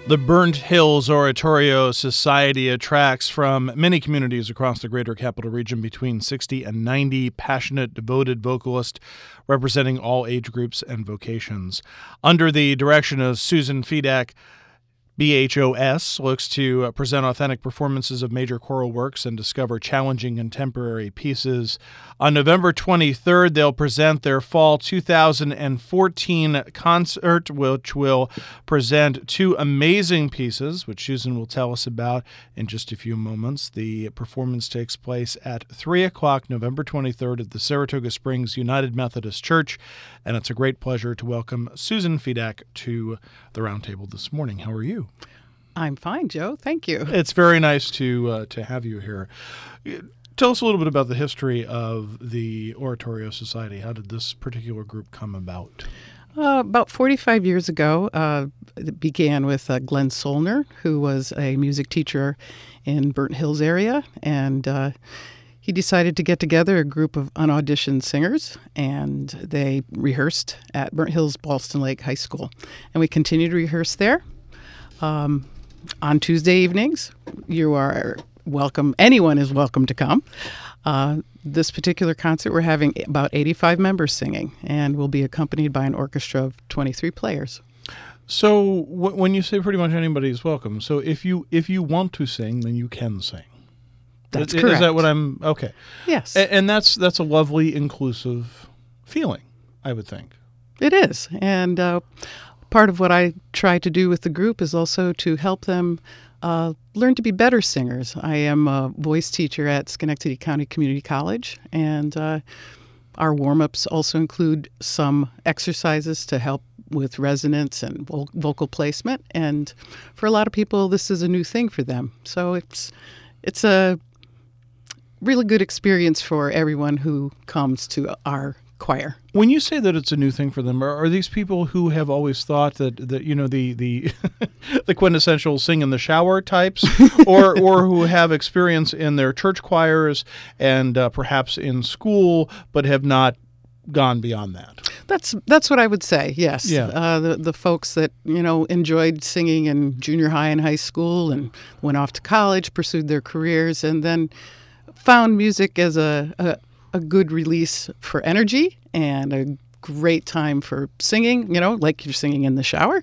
The Burnt Hills Oratorio Society attracts from many communities across the greater capital region between 60 and 90 passionate, devoted vocalists representing all age groups and vocations. Under the direction of Susan Fedak, BHOS looks to present authentic performances of major choral works and discover challenging contemporary pieces. On November 23rd, they'll present their fall 2014 concert, which will present two amazing pieces, which Susan will tell us about in just a few moments. The performance takes place at 3 o'clock November 23rd at the Saratoga Springs United Methodist Church, and it's a great pleasure to welcome Susan Fedak to the roundtable this morning. How are you? I'm fine, Joe. Thank you. It's very nice to have you here. Tell us a little bit about the history of the Oratorio Society. How did this particular group come about? About 45 years ago, it began with Glenn Solner, who was a music teacher in Burnt Hills area, and he decided to get together a group of unauditioned singers, and they rehearsed at Burnt Hills Ballston Lake High School. And we continued to rehearse there. On Tuesday evenings, you are welcome. Anyone is welcome to come. This particular concert, we're having about 85 members singing, and we'll be accompanied by an orchestra of 23 players. So when you say pretty much anybody is welcome, so if you want to sing, then you can sing. That's correct. Is that what I'm... Okay. Yes. And that's a lovely, inclusive feeling, I would think. It is. And part of what I try to do with the group is also to help them learn to be better singers. I am a voice teacher at Schenectady County Community College, and our warm-ups also include some exercises to help with resonance and vocal placement. And for a lot of people, this is a new thing for them. So it's a really good experience for everyone who comes to our choir. When you say that it's a new thing for them, are these people who have always thought that you know the the quintessential sing in the shower types, or who have experience in their church choirs and perhaps in school, but have not gone beyond that? That's what I would say. Yes. Yeah. The folks that enjoyed singing in junior high and high school and went off to college, pursued their careers, and then found music as a good release for energy and a great time for singing, like you're singing in the shower.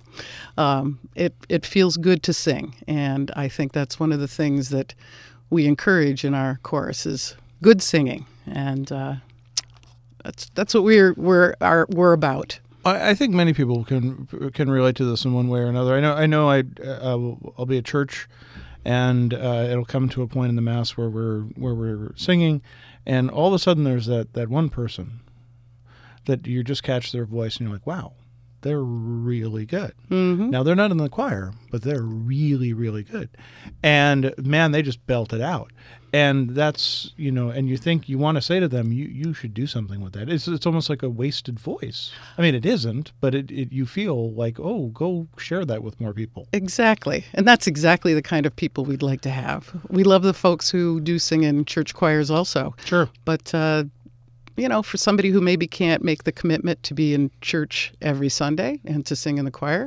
It feels good to sing, and I think that's one of the things that we encourage in our chorus is good singing, and that's what we're about. I think many people can relate to this in one way or another. I know I'll be at church, and it'll come to a point in the Mass where we're singing, and all of a sudden there's that one person that you just catch their voice and you're like, wow, they're really good. Mm-hmm. Now, they're not in the choir, but they're really, really good. And, man, they just belt it out. And that's, and you think you want to say to them, you should do something with that. It's almost like a wasted voice. I mean, it isn't, but you feel like, oh, go share that with more people. Exactly. And that's exactly the kind of people we'd like to have. We love the folks who do sing in church choirs also. Sure. But, for somebody who maybe can't make the commitment to be in church every Sunday and to sing in the choir,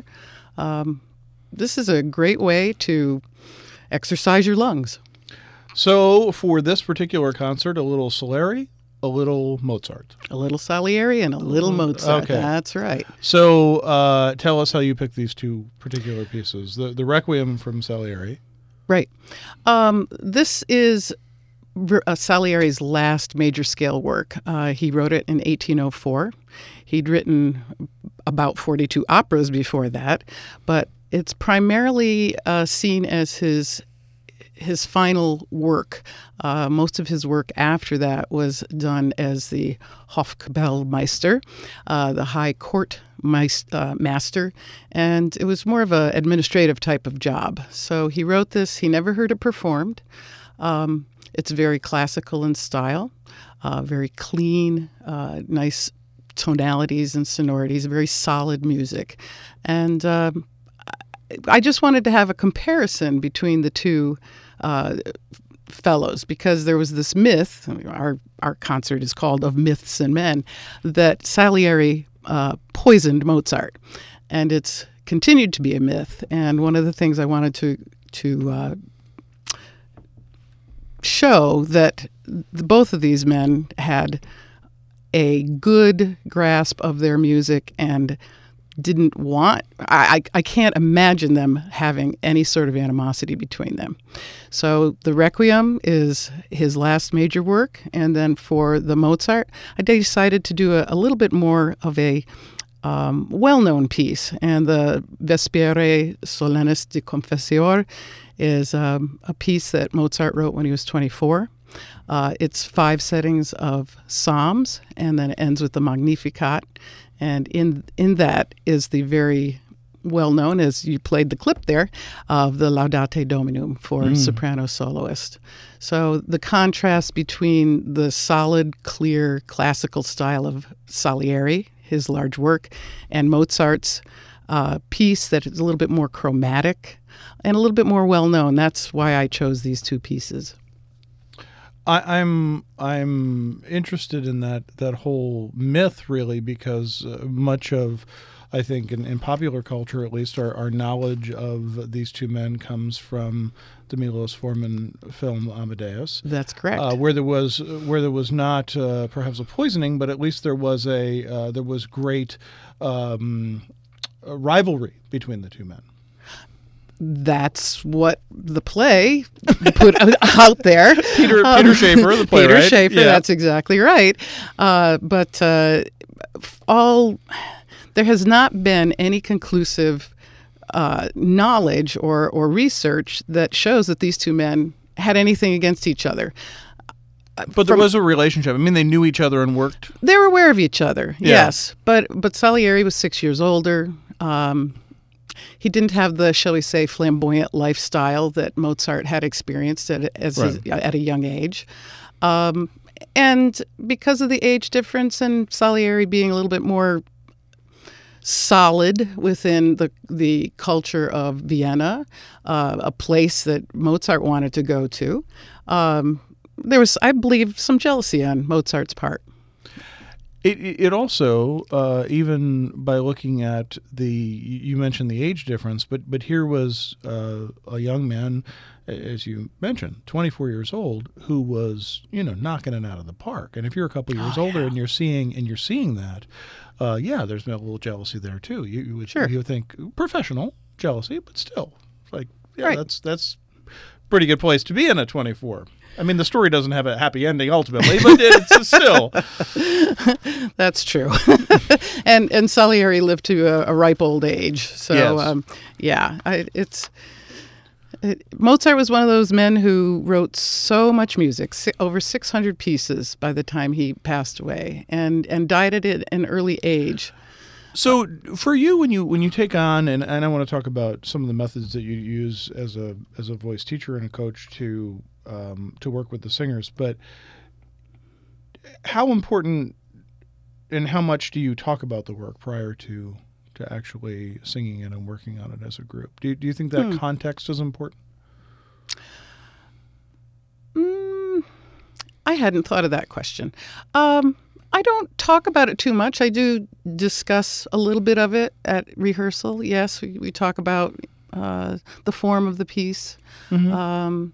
this is a great way to exercise your lungs. So for this particular concert, a little Salieri, a little Mozart. A little Salieri and a little Mozart. Okay. That's right. So tell us how you picked these two particular pieces. The Requiem from Salieri. Right. This is Salieri's last major scale work. He wrote it in 1804. He'd written about 42 operas before that, but it's primarily seen as his final work. Most of his work after that was done as the Hofkapellmeister, the High Court Master, and it was more of an administrative type of job. So he wrote this. He never heard it performed. It's very classical in style, very clean, nice tonalities and sonorities, very solid music. And I just wanted to have a comparison between the two fellows, because there was this myth, our concert is called Of Myths and Men, that Salieri poisoned Mozart. And it's continued to be a myth. And one of the things I wanted to show that both of these men had a good grasp of their music and didn't want, I can't imagine them having any sort of animosity between them. So the Requiem is his last major work, and then for the Mozart, I decided to do a little bit more of a well-known piece, and the Vespere Solennis de Confessior is a piece that Mozart wrote when he was 24. It's 5 settings of psalms, and then it ends with the Magnificat. And in that is the very well-known, as you played the clip there, of the Laudate Dominum for soprano soloist. So the contrast between the solid, clear, classical style of Salieri, his large work, and Mozart's piece that is a little bit more chromatic and a little bit more well-known. That's why I chose these 2 pieces. I'm interested in that whole myth, really, because much of, I think, in popular culture at least, our knowledge of these 2 men comes from the Milos Forman film Amadeus. That's correct. Where there was not perhaps a poisoning, but at least there was great rivalry between the 2 men. That's what the play put out there. Peter Schaefer, the playwright. Peter Schaefer, yeah. That's exactly right. But there has not been any conclusive knowledge or research that shows that these 2 men had anything against each other. But there was a relationship. I mean, they knew each other and worked. They were aware of each other, yeah. Yes. But Salieri was 6 years older. He didn't have the, shall we say, flamboyant lifestyle that Mozart had experienced at a young age. And because of the age difference and Salieri being a little bit more solid within the culture of Vienna, a place that Mozart wanted to go to, there was, I believe, some jealousy on Mozart's part. It also, even by looking at you mentioned the age difference, but here was a young man, as you mentioned, 24 years old, who was, knocking it out of the park. And if you're a couple years older and you're seeing that, there's a little jealousy there too. You would think professional jealousy, but still, like, right. that's pretty good place to be in at 24. I mean, the story doesn't have a happy ending ultimately, but it's still. That's true. and Salieri lived to a ripe old age. So, yes. Mozart was one of those men who wrote so much music, over 600 pieces by the time he passed away, and died at an early age. So for you, when you take on, and I want to talk about some of the methods that you use as a voice teacher and a coach to work with the singers, but how important and how much do you talk about the work prior to actually singing it and working on it as a group? Do you think that context is important? I hadn't thought of that question. I don't talk about it too much. I do discuss a little bit of it at rehearsal. Yes, we talk about the form of the piece. Mm-hmm.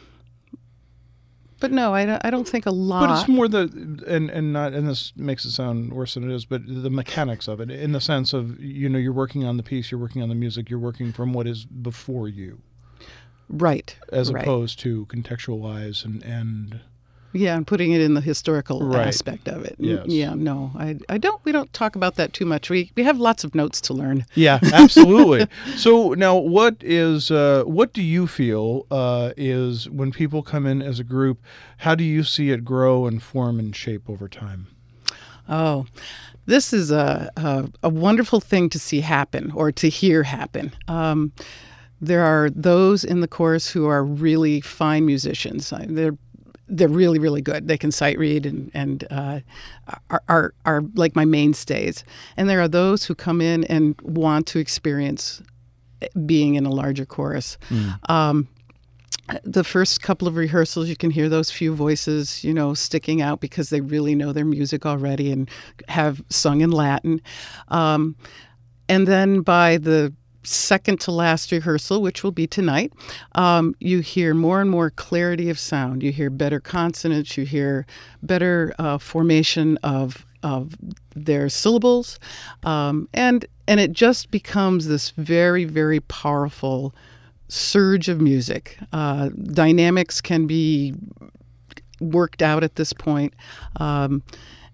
But no, I don't think a lot. But it's more and this makes it sound worse than it is, but the mechanics of it, in the sense of, you're working on the piece, you're working on the music, you're working from what is before you. Right. As opposed to contextualize and yeah, and putting it in the historical right. aspect of it. Yes. Yeah, no, I don't. We don't talk about that too much. We have lots of notes to learn. Yeah, absolutely. So now, what do you feel is when people come in as a group? How do you see it grow and form and shape over time? Oh, this is a wonderful thing to see happen or to hear happen. There are those in the chorus who are really fine musicians. They're really, really good. They can sight read and are like my mainstays. And there are those who come in and want to experience being in a larger chorus. The first couple of rehearsals, you can hear those few voices, sticking out because they really know their music already and have sung in Latin. And then by the second to last rehearsal, which will be tonight, you hear more and more clarity of sound. You hear better consonants. You hear better formation of their syllables, and it just becomes this very, very powerful surge of music. Dynamics can be worked out at this point, and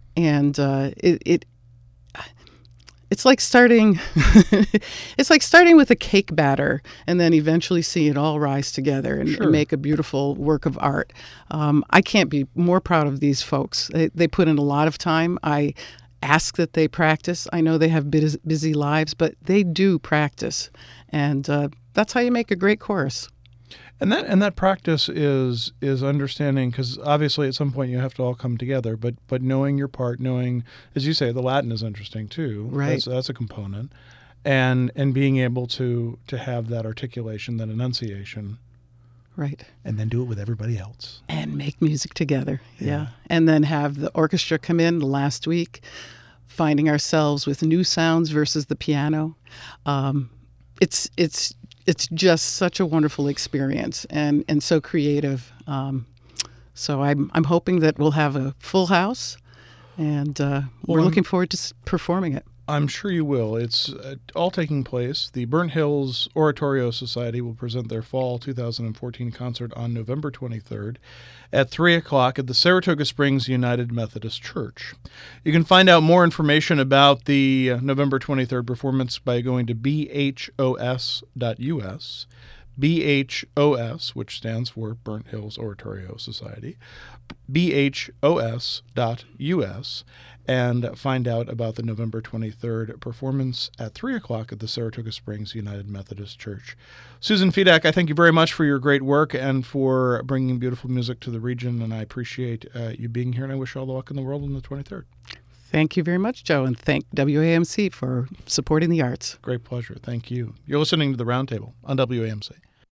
it's like starting it's like starting with a cake batter and then eventually see it all rise together and make a beautiful work of art. I can't be more proud of these folks. They put in a lot of time. I ask that they practice. I know they have busy lives, but they do practice, and that's how you make a great chorus. And that practice is understanding, because obviously at some point you have to all come together, but knowing your part, knowing, as you say, the Latin is interesting too. Right. That's a component. And being able to have that articulation, that enunciation. Right. And then do it with everybody else. And make music together. Yeah. And then have the orchestra come in the last week, finding ourselves with new sounds versus the piano. It's just such a wonderful experience and so creative. So I'm hoping that we'll have a full house, and we're looking forward to performing it. I'm sure you will. It's all taking place. The Burnt Hills Oratorio Society will present their fall 2014 concert on November 23rd at 3 o'clock at the Saratoga Springs United Methodist Church. You can find out more information about the November 23rd performance by going to bhos.us. BHOS, which stands for Burnt Hills Oratorio Society, bhos.us, and find out about the November 23rd performance at 3 o'clock at the Saratoga Springs United Methodist Church. Susan Fedak, I thank you very much for your great work and for bringing beautiful music to the region, and I appreciate you being here, and I wish you all the luck in the world on the 23rd. Thank you very much, Joe, and thank WAMC for supporting the arts. Great pleasure. Thank you. You're listening to The Roundtable on WAMC.